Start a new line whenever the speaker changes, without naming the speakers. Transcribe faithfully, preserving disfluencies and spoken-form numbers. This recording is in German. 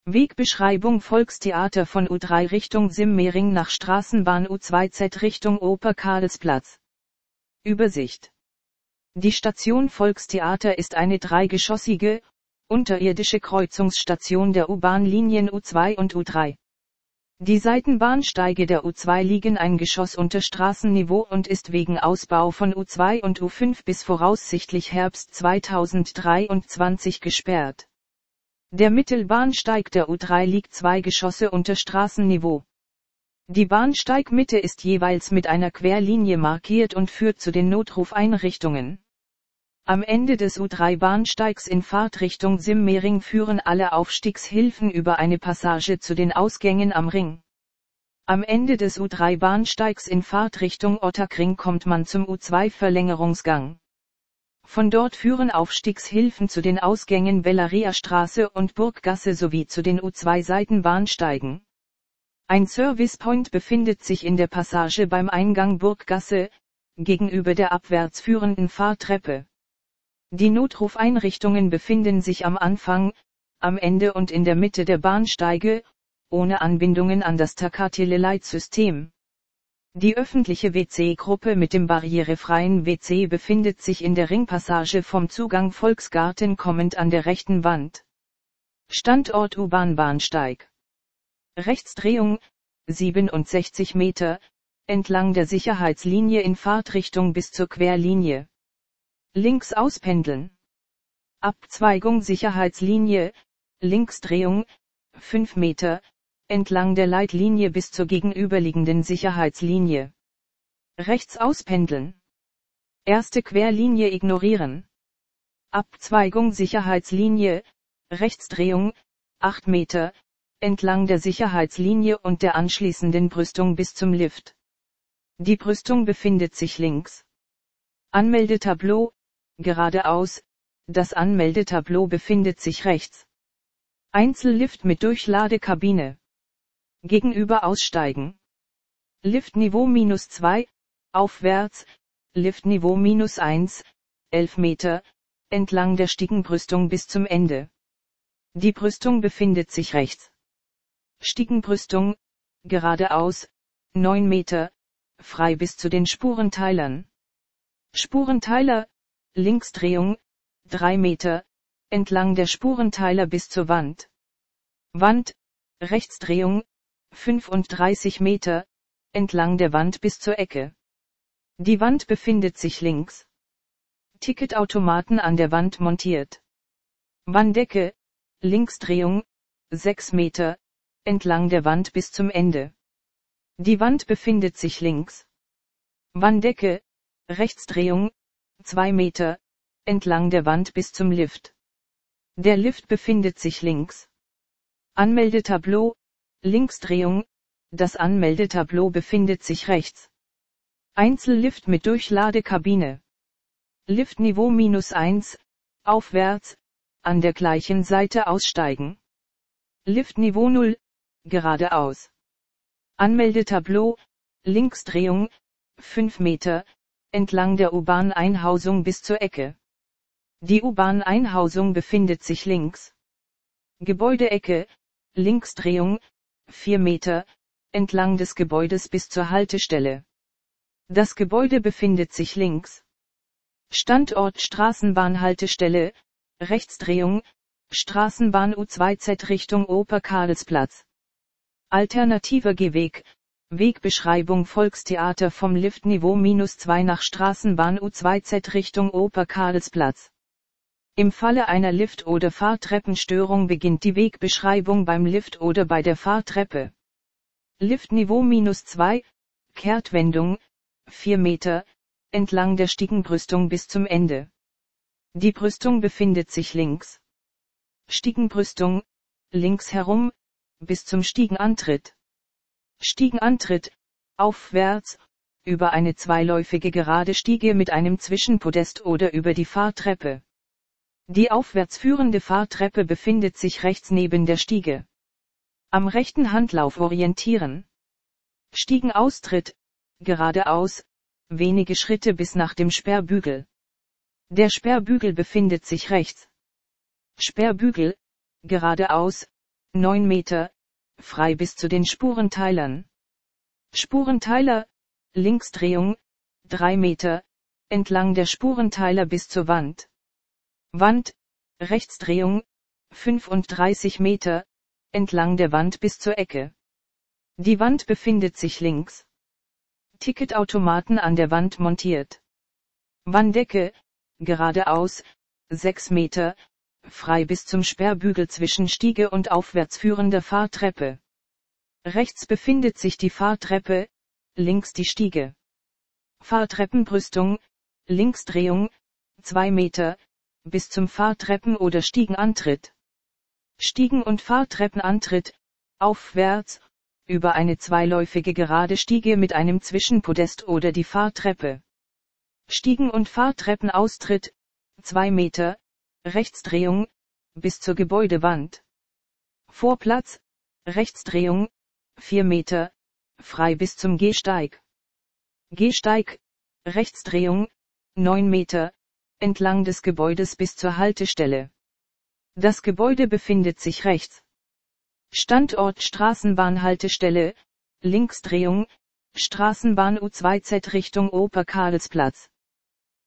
Wegbeschreibung Volkstheater von U drei Richtung Simmering nach Straßenbahn U zwei Z Richtung Oper Karlsplatz. Übersicht. Die Station Volkstheater ist eine dreigeschossige, unterirdische Kreuzungsstation der U-Bahn-Linien U zwei und U drei. Die Seitenbahnsteige der U zwei liegen ein Geschoss unter Straßenniveau und ist wegen Ausbau von U zwei und U fünf bis voraussichtlich Herbst zweitausenddreiundzwanzig gesperrt. Der Mittelbahnsteig der U drei liegt zwei Geschosse unter Straßenniveau. Die Bahnsteigmitte ist jeweils mit einer Querlinie markiert und führt zu den Notrufeinrichtungen. Am Ende des U drei Bahnsteigs in Fahrtrichtung Simmering führen alle Aufstiegshilfen über eine Passage zu den Ausgängen am Ring. Am Ende des U drei Bahnsteigs in Fahrtrichtung Ottakring kommt man zum U zwei Verlängerungsgang. Von dort führen Aufstiegshilfen zu den Ausgängen Bellariastraße und Burggasse sowie zu den U zwei Seitenbahnsteigen. Ein Servicepoint befindet sich in der Passage beim Eingang Burggasse, gegenüber der abwärts führenden Fahrtreppe. Die Notrufeinrichtungen befinden sich am Anfang, am Ende und in der Mitte der Bahnsteige, ohne Anbindungen an das Takateleleitsystem. Die öffentliche W C-Gruppe mit dem barrierefreien W C befindet sich in der Ringpassage vom Zugang Volksgarten kommend an der rechten Wand. Standort U-Bahn-Bahnsteig. Rechtsdrehung, siebenundsechzig Meter, entlang der Sicherheitslinie in Fahrtrichtung bis zur Querlinie. Links auspendeln. Abzweigung Sicherheitslinie, Linksdrehung, fünf Meter, entlang der Leitlinie bis zur gegenüberliegenden Sicherheitslinie. Rechts auspendeln. Erste Querlinie ignorieren. Abzweigung Sicherheitslinie, Rechtsdrehung, acht Meter, entlang der Sicherheitslinie und der anschließenden Brüstung bis zum Lift. Die Brüstung befindet sich links. Anmeldetableau, geradeaus, das Anmeldetableau befindet sich rechts. Einzellift mit Durchladekabine. Gegenüber aussteigen. Liftniveau minus zwei, aufwärts, Liftniveau minus eins, elf Meter, entlang der Stiegenbrüstung bis zum Ende. Die Brüstung befindet sich rechts. Stiegenbrüstung, geradeaus, neun Meter, frei bis zu den Spurenteilern. Spurenteiler, Linksdrehung, drei Meter, entlang der Spurenteiler bis zur Wand. Wand, Rechtsdrehung, fünfunddreißig Meter, entlang der Wand bis zur Ecke. Die Wand befindet sich links. Ticketautomaten an der Wand montiert. Wanddecke, Linksdrehung, sechs Meter, entlang der Wand bis zum Ende. Die Wand befindet sich links. Wanddecke, Rechtsdrehung, zwei Meter, entlang der Wand bis zum Lift. Der Lift befindet sich links. Anmeldetableau, Linksdrehung, das Anmeldetableau befindet sich rechts. Einzellift mit Durchladekabine. Liftniveau minus eins, aufwärts, an der gleichen Seite aussteigen. Liftniveau null, geradeaus. Anmeldetableau, Linksdrehung, fünf Meter, entlang der U-Bahn-Einhausung bis zur Ecke. Die U-Bahn-Einhausung befindet sich links. Gebäudeecke, Linksdrehung, vier Meter, entlang des Gebäudes bis zur Haltestelle. Das Gebäude befindet sich links. Standort Straßenbahnhaltestelle, Rechtsdrehung, Straßenbahn U zwei Z Richtung Oper Karlsplatz. Alternativer Gehweg, Wegbeschreibung Volkstheater vom Liftniveau minus zwei nach Straßenbahn U zwei Z Richtung Oper Karlsplatz. Im Falle einer Lift- oder Fahrtreppenstörung beginnt die Wegbeschreibung beim Lift oder bei der Fahrtreppe. Liftniveau minus zwei, Kehrtwendung, vier Meter, entlang der Stiegenbrüstung bis zum Ende. Die Brüstung befindet sich links. Stiegenbrüstung, links herum, bis zum Stiegenantritt. Stiegenantritt, aufwärts, über eine zweiläufige gerade Stiege mit einem Zwischenpodest oder über die Fahrtreppe. Die aufwärts führende Fahrtreppe befindet sich rechts neben der Stiege. Am rechten Handlauf orientieren. Stiegenaustritt, geradeaus, wenige Schritte bis nach dem Sperrbügel. Der Sperrbügel befindet sich rechts. Sperrbügel, geradeaus, neun Meter, frei bis zu den Spurenteilern. Spurenteiler, Linksdrehung, drei Meter, entlang der Spurenteiler bis zur Wand. Wand, Rechtsdrehung, fünfunddreißig Meter, entlang der Wand bis zur Ecke. Die Wand befindet sich links. Ticketautomaten an der Wand montiert. Wanddecke, geradeaus, sechs Meter, frei bis zum Sperrbügel zwischen Stiege und aufwärts führender Fahrtreppe. Rechts befindet sich die Fahrtreppe, links die Stiege. Fahrtreppenbrüstung, Linksdrehung, zwei Meter, bis zum Fahrtreppen- oder Stiegenantritt. Stiegen- und Fahrtreppenantritt, aufwärts, über eine zweiläufige gerade Stiege mit einem Zwischenpodest oder die Fahrtreppe. Stiegen- und Fahrtreppenaustritt, zwei Meter, Rechtsdrehung, bis zur Gebäudewand. Vorplatz, Rechtsdrehung, vier Meter, frei bis zum Gehsteig. Gehsteig, Rechtsdrehung, neun Meter, entlang des Gebäudes bis zur Haltestelle. Das Gebäude befindet sich rechts. Standort Straßenbahnhaltestelle, Linksdrehung, Straßenbahn U zwei Z Richtung Oper-Karlsplatz.